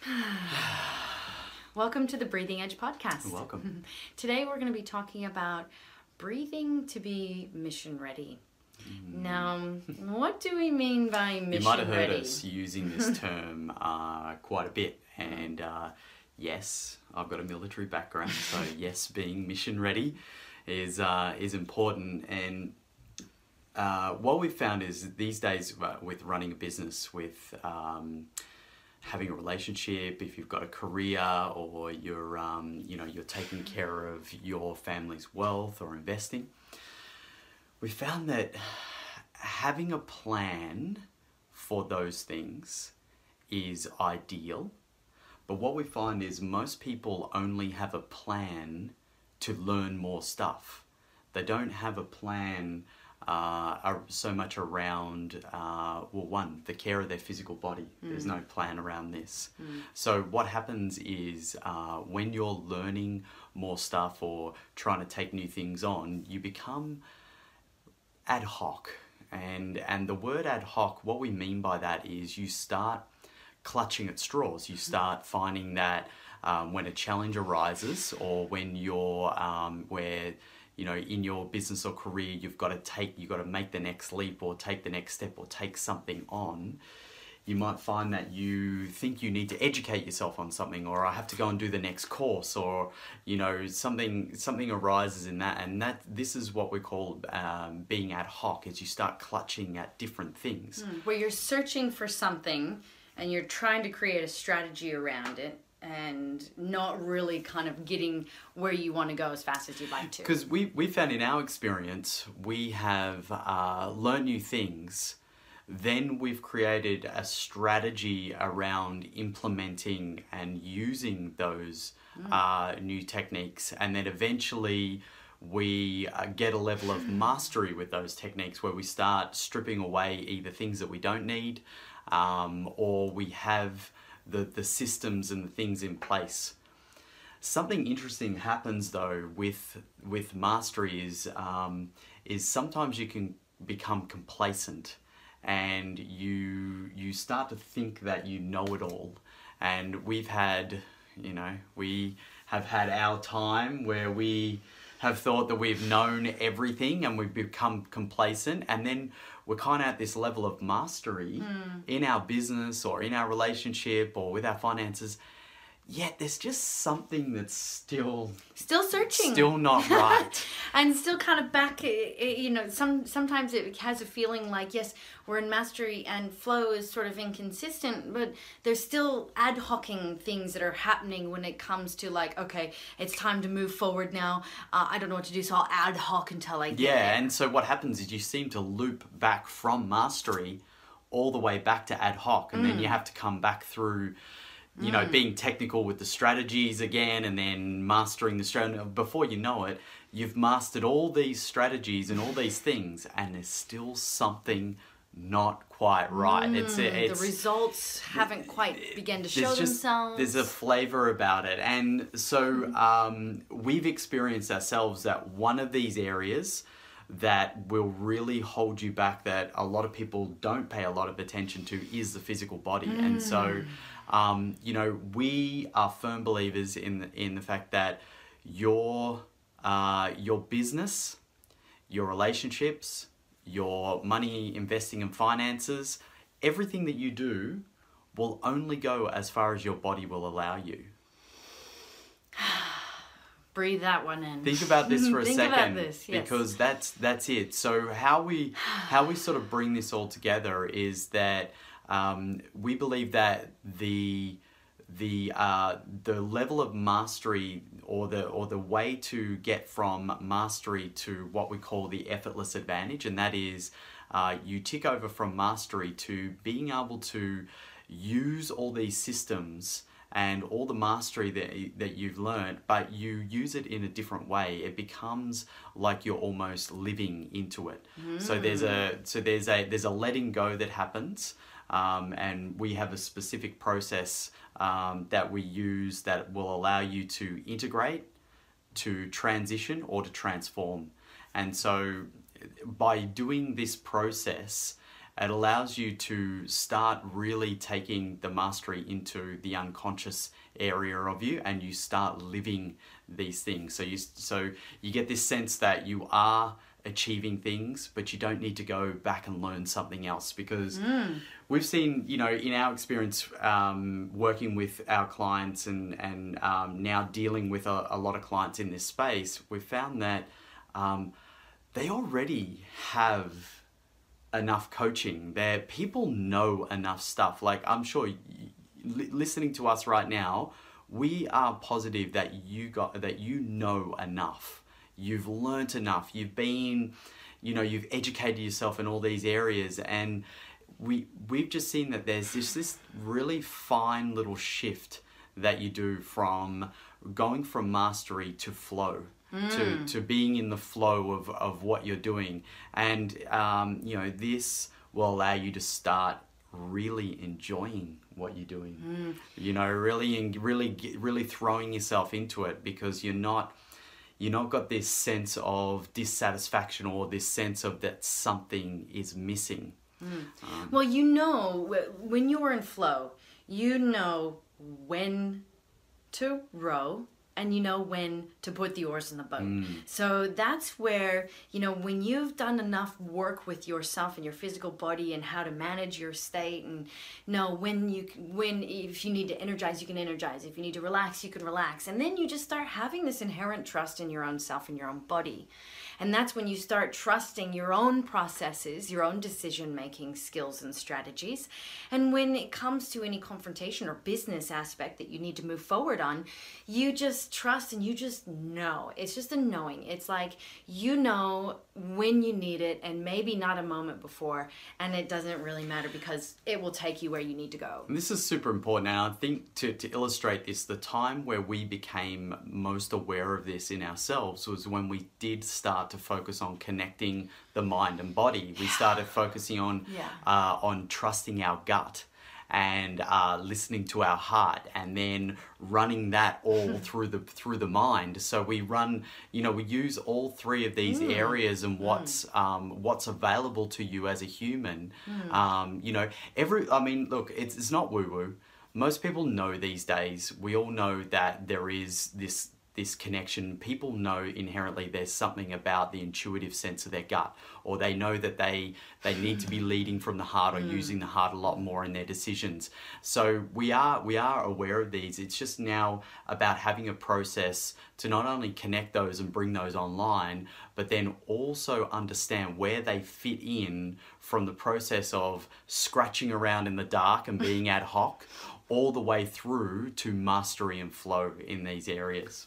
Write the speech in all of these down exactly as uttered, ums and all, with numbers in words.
Welcome to the Breathing Edge podcast. Welcome. Today we're going to be talking about breathing to be mission ready. Mm. Now, what do we mean by mission ready? You might have heard ready? us using this term uh, quite a bit, and uh, yes, I've got a military background, so yes, being mission ready is uh, is important. And uh, what we've found is these days uh, with running a business, with um, having a relationship, if you've got a career, or you're um, you know you're taking care of your family's wealth or investing, we found that having a plan for those things is ideal. But what we find is most people only have a plan to learn more stuff. They don't have a plan uh, so much around, uh, well, one, the care of their physical body. Mm. There's no plan around this. Mm. So what happens is uh, when you're learning more stuff or trying to take new things on, you become ad hoc. And, and the word ad hoc, what we mean by that is you start clutching at straws. You start finding that um, when a challenge arises, or when you're um, where you know in your business or career you've got to take you've got to make the next leap or take the next step or take something on, you might find that you think you need to educate yourself on something, or I have to go and do the next course, or you know something something arises in that, and that this is what we call um, being ad hoc, is you start clutching at different things. Mm, where you're searching for something and you're trying to create a strategy around it, and not really kind of getting where you want to go as fast as you'd like to. Because we, we found in our experience, we have uh, learned new things, then we've created a strategy around implementing and using those mm. uh, new techniques, and then eventually we uh, get a level of mastery with those techniques where we start stripping away either things that we don't need, um, or we have the, the systems and the things in place. Something interesting happens though with with mastery is um, is sometimes you can become complacent, and you you start to think that you know it all. And we've had, you know, we have had our time where we have thought that we've known everything and we've become complacent, and then we're kind of at this level of mastery mm. in our business or in our relationship or with our finances, yet there's just something that's still still searching, still not right. And still kind of back, you know, some sometimes it has a feeling like, yes, we're in mastery and flow is sort of inconsistent, but there's still ad hocing things that are happening when it comes to like, okay, it's time to move forward now. Uh, I don't know what to do, so I'll ad hoc until I get Yeah, there. And so what happens is you seem to loop back from mastery all the way back to ad hoc, and mm. then you have to come back through, you know, mm. being technical with the strategies again, and then mastering the strategy. Before you know it, you've mastered all these strategies and all these things, and there's still something not quite right. Mm, it's, it's the results haven't quite begun to show just, themselves. There's a flavor about it. And so um, we've experienced ourselves that one of these areas that will really hold you back, that a lot of people don't pay a lot of attention to, is the physical body. Mm. And so, um, you know, we are firm believers in the, in the fact that your uh, your business, your relationships, your money, investing and finances, everything that you do will only go as far as your body will allow you. Breathe that one in. Think about this for a Think second, about this, yes. because that's that's it. So how we how we sort of bring this all together is that um, we believe that the the uh, the level of mastery, or the or the way to get from mastery to what we call the effortless advantage, and that is uh, you tick over from mastery to being able to use all these systems and all the mastery that that you've learned, but you use it in a different way. It becomes like you're almost living into it. Mm. So there's a so there's a there's a letting go that happens, um, and we have a specific process um, that we use that will allow you to integrate, to transition, or to transform. And so by doing this process, it allows you to start really taking the mastery into the unconscious area of you, and you start living these things. So you so you get this sense that you are achieving things, but you don't need to go back and learn something else, because mm. we've seen, you know, in our experience um, working with our clients and and um, now dealing with a, a lot of clients in this space, we've found that um, they already have enough coaching. Their people know enough stuff. Like, I'm sure y- listening to us right now, we are positive that you got that you know enough. You've learnt enough. You've been, you know, you've educated yourself in all these areas, and we we've just seen that there's this this really fine little shift that you do from going from mastery to flow, mm. to to being in the flow of of what you're doing, and um, you know, this will allow you to start really enjoying what you're doing. Mm. You know, really really really throwing yourself into it, because you're not. You're not got this sense of dissatisfaction or this sense of that something is missing. Mm. Um, well, you know, when you're in flow, you know when to row, and you know when to put the oars in the boat. Mm. So that's where, you know, when you've done enough work with yourself and your physical body and how to manage your state, and know when you when if you need to energize, you can energize. If you need to relax, you can relax. And then you just start having this inherent trust in your own self and your own body. And that's when you start trusting your own processes, your own decision-making skills and strategies. And when it comes to any confrontation or business aspect that you need to move forward on, you just trust and you just know. It's just a knowing. It's like, you know when you need it, and maybe not a moment before, and it doesn't really matter because it will take you where you need to go. And this is super important. And I think to, to illustrate this, the time where we became most aware of this in ourselves was when we did start to focus on connecting the mind and body. We started focusing on yeah. uh, on trusting our gut and uh, listening to our heart, and then running that all through the through the mind. So we run, you know, we use all three of these mm. areas and what's mm. um, what's available to you as a human. Mm. Um, you know, every. I mean, look, it's it's not woo woo. Most people know these days. We all know that there is this. this connection. People know inherently there's something about the intuitive sense of their gut, or they know that they they need to be leading from the heart or mm. using the heart a lot more in their decisions. So we are we are aware of these. It's just now about having a process to not only connect those and bring those online, but then also understand where they fit in from the process of scratching around in the dark and being ad hoc all the way through to mastery and flow in these areas.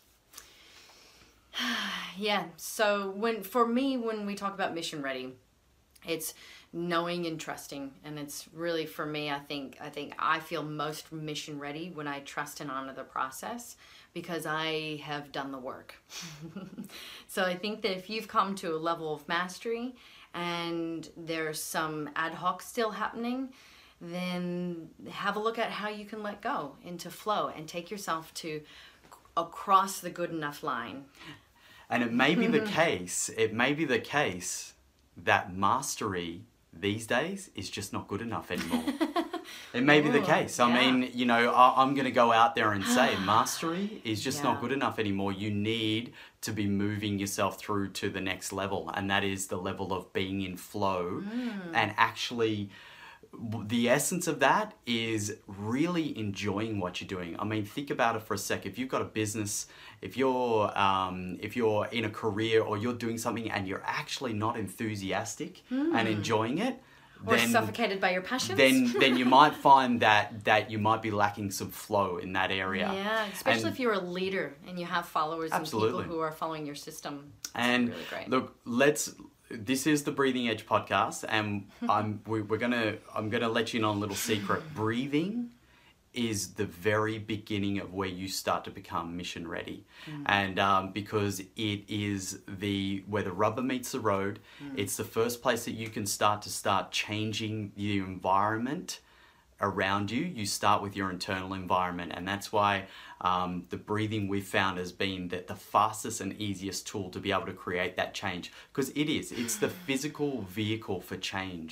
Yeah, so when for me, when we talk about mission ready, it's knowing and trusting, and it's really, for me, I think I think I feel most mission ready when I trust and honor the process, because I have done the work. So I think that if you've come to a level of mastery and there's some ad hoc still happening, then have a look at how you can let go into flow and take yourself to across the good enough line. And it may be the case, it may be the case that mastery these days is just not good enough anymore. It may Ooh, be the case. I yeah. mean, you know, I, I'm going to go out there and say mastery is just yeah. not good enough anymore. You need to be moving yourself through to the next level, and that is the level of being in flow mm. and actually... The essence of that is really enjoying what you're doing. I mean, think about it for a sec. If you've got a business, if you're um, if you're in a career, or you're doing something and you're actually not enthusiastic mm. and enjoying it, or then, suffocated by your passions, then then you might find that that you might be lacking some flow in that area. Yeah, especially and, if you're a leader and you have followers absolutely. and people who are following your system. And really great. Look, let's. This is the Breathing Edge podcast, and I'm we, we're gonna I'm gonna let you in on a little secret. Breathing is the very beginning of where you start to become mission ready, mm. and um, because it is the where the rubber meets the road. Mm. It's the first place that you can start to start changing the environment around you. You start with your internal environment, and that's why um, the breathing we've found has been that the fastest and easiest tool to be able to create that change, because it is it's the physical vehicle for change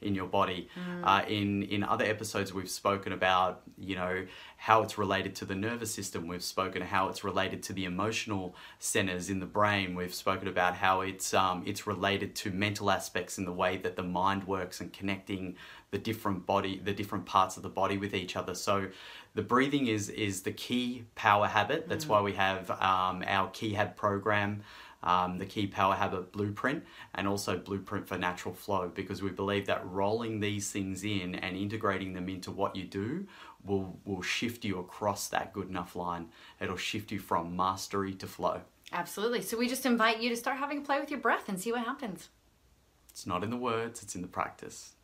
in your body. Mm. Uh, in, in other episodes, we've spoken about, you know, how it's related to the nervous system. We've spoken how it's related to the emotional centers in the brain. We've spoken about how it's um, it's related to mental aspects in the way that the mind works and connecting the different body, the different parts of the body with each other. So the breathing is is the key power habit. That's mm. why we have um, our Key Hab program, um, the Key Power Habit Blueprint, and also Blueprint for Natural Flow, because we believe that rolling these things in and integrating them into what you do will will shift you across that good enough line. It'll shift you from mastery to flow. Absolutely. So we just invite you to start having a play with your breath and see what happens. It's not in the words, it's in the practice.